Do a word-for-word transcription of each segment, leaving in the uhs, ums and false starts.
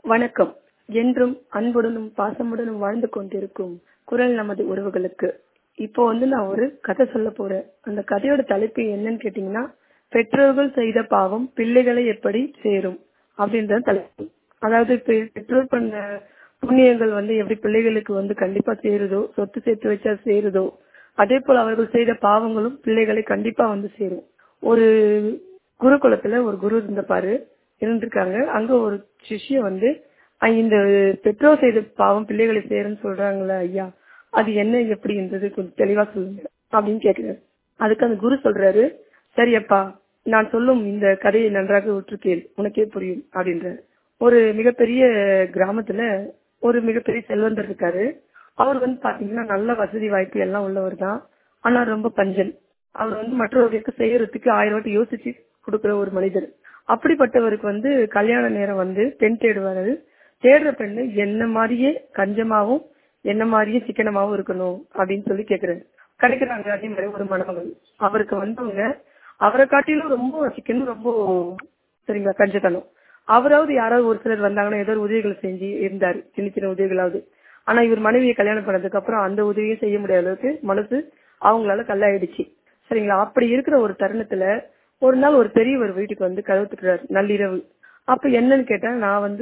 வணக்கம். என்றும் அன்புடனும் பாசமுடனும் வாழ்ந்து கொண்டிருக்கும் குரல் நமது உறவுகளுக்கு இப்போ வந்து நான் ஒரு கதை சொல்ல போறேன். அந்த கதையோட தலைப்பு என்னன்னு கேட்டீங்கன்னா, பெற்றோர்கள் செய்த பாவம் பிள்ளைகளை எப்படி சேரும் அப்படின்ற தலைப்பு. அதாவது பெ- பெற்றோர் பண்ண புண்ணியங்கள் வந்து எப்படி பிள்ளைகளுக்கு வந்து கண்டிப்பா சேருதோ, சொத்து சேர்த்து வச்சா சேருதோ, அதே போல அவர்கள் செய்த பாவங்களும் பிள்ளைகளை கண்டிப்பா வந்து சேரும். ஒரு குருகுலத்துல ஒரு குரு இருந்தபாரு இருந்திருக்காங்க. அங்க ஒரு சிஷ்ய வந்து "அஹ் இந்த பெற்றோர் செய்த பாவம் பிள்ளைகளை சேரும்னு சொல்றாங்களே ஐயா, அது என்ன எப்படி இருந்தது கொஞ்சம் தெளிவா சொல்லுங்க அப்படின்னு கேக்குறாரு. அதுக்கு அந்த குரு சொல்றாரு, சரி அப்பா, நான் சொல்லும் இந்த கதையை நன்றாக உற்று கேள், உனக்கே புரியும் அப்படின்றாரு. ஒரு மிகப்பெரிய கிராமத்துல ஒரு மிகப்பெரிய செல்வந்தர் இருக்காரு. அவர் வந்து பாத்தீங்கன்னா நல்ல வசதி வாய்ப்பு எல்லாம் உள்ளவர் தான். ஆனா ரொம்ப பஞ்சன். அவர் வந்து மற்றவர்களுக்கு செய்யறதுக்கு ஆயிரம் வாட்டி யோசிச்சு கொடுக்கிற ஒரு மனிதர். அப்படிப்பட்டவருக்கு வந்து கல்யாண நேரம் வந்து பெண் தேடுவாரு. தேடுற பெண்ணு என்ன மாதிரியே கஞ்சமாவும் என்ன மாதிரியே சிக்கனமாவும் இருக்கணும் அப்படின்னு சொல்லி கேக்குறாரு. கிடைக்கிறாங்க. அதே மாதிரி ஒரு மணமகள் அவருக்கு வந்தவங்க அவரை காட்டிலும் ரொம்ப சிக்கனும் ரொம்ப சரிங்களா கஞ்சத்தனம். அவராவது யாராவது ஒரு சிலர் வந்தாங்கன்னா ஏதோ ஒரு உதவிகள் செஞ்சு இருந்தாரு, சின்ன சின்ன உதவிகளாவது. ஆனா இவர் மனைவியை கல்யாணம் பண்ணதுக்கு அப்புறம் அந்த உதவியும் செய்ய முடியாத அளவுக்கு மனசு அவங்களால கல்லாயிடுச்சு. சரிங்களா. அப்படி இருக்கிற ஒரு தருணத்துல ஒரு நாள் ஒரு பெரியவர் வீட்டுக்கு வந்து கதவு தட்டுறாரு நள்ளிரவு. அப்ப என்னன்னு கேட்டா, நான் வந்து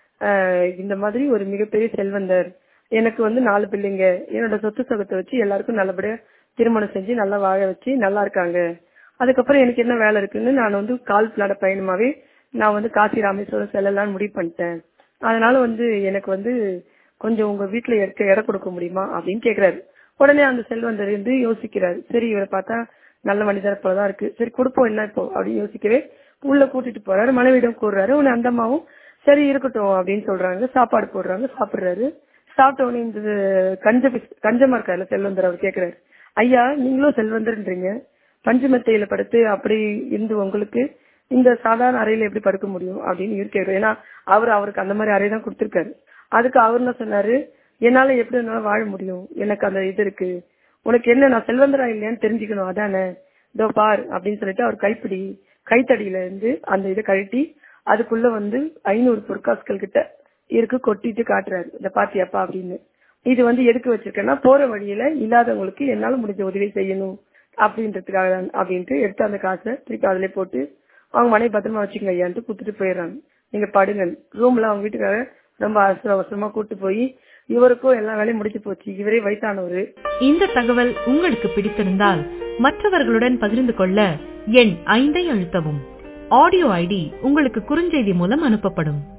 ஆஹ் இந்த மாதிரி ஒரு மிகப்பெரிய செல்வந்தர், எனக்கு வந்து நாலு பிள்ளைங்க, என்னோட சொத்து சொகத்தை வச்சு எல்லாருக்கும் நல்லபடியா திருமணம் செஞ்சு நல்லா வாழ வச்சு நல்லா இருக்காங்க. அதுக்கப்புறம் எனக்கு என்ன வேலை இருக்குன்னு நான் வந்து கால் நட பயணமாவே நான் வந்து காசி ராமேஸ்வரம் செல்லலாம்னு முடிவு பண்ணிட்டேன். அதனால வந்து எனக்கு வந்து கொஞ்சம் உங்க வீட்டுல இருக்க இடம் கொடுக்க முடியுமா அப்படின்னு கேக்குறாரு. உடனே அந்த செல்வந்தர் வந்து யோசிக்கிறாரு. சரி, இவரை பார்த்தா நல்ல மனிதர் போலதான் இருக்கு, சரி கொடுப்போம் என்ன இப்போ அப்படின்னு யோசிக்கவே உள்ள கூட்டிட்டு போறாரு. மனைவியிடம் கூடுறாரு. உடனே அந்த அம்மாவும் சரி இருக்கட்டும் அப்படின்னு சொல்றாங்க. சாப்பாடு போடுறாங்க, சாப்பிடுறாரு. சாப்பிட்ட உடனே இந்த கஞ்ச பிஸ்- கஞ்சமா இருக்காருல்ல செல்வந்தர், அவர் கேக்குறாரு, ஐயா நீங்களும் செல்வந்தர்ன்றீங்க, பஞ்சு மெத்தையில படுத்து அப்படி இருந்து உங்களுக்கு இந்த சாதாரண அறையில எப்படி படுக்க முடியும் அப்படின்னு இவர் கேக்குறாரு. ஏன்னா அவர் அவருக்கு அந்த மாதிரி அறை தான் கொடுத்திருக்காரு. அதுக்கு அவர் என்ன சொன்னாரு, என்னால எப்படி என்னால வாழ முடியும், எனக்கு அந்த இது இருக்கு, உனக்கு என்ன நான் செல்வந்தரா இல்லையான்னு தெரிஞ்சுக்கணும் அதானே, இதோ பார் அப்படின்னு சொல்லிட்டு அவர் கைப்பிடி கைத்தடியில இருந்து அந்த இதை கழட்டி அதுக்குள்ள வந்து ஐநூறு பொற்காசுகள் கிட்ட இருக்கு கொட்டிட்டு காட்டுறாரு. இந்த பாத்தியாப்பா அப்படின்னு. இது வந்து எதுக்கு வச்சிருக்கேன்னா, போற வழியில இல்லாதவங்களுக்கு என்னால முடிஞ்ச உதவி செய்யணும் அப்படின்றதுக்காக தான் அப்படின்ட்டு எடுத்து அந்த காசை திருப்பி அதிலே போட்டு அவங்க மனைவி பத்திரமா வச்சுக்கங்க ஐயான்ட்டு குடுத்துட்டு போயிடுறாங்க. நீங்க படுங்க ரூம்ல. அவங்க வீட்டுக்காக ரொம்ப அவசர அவசரமா கூட்டு போய் இவருக்கும் எல்லா வேலையும் முடிச்சு போச்சு. இவரே வயசானவரு. இந்த தகவல் உங்களுக்கு பிடித்திருந்தால் மற்றவர்களுடன் பகிர்ந்து கொள்ள எண் ஐந்தை அழுத்தவும். ஆடியோ ஐடி உங்களுக்கு குறுஞ்செய்தி மூலம் அனுப்பப்படும்.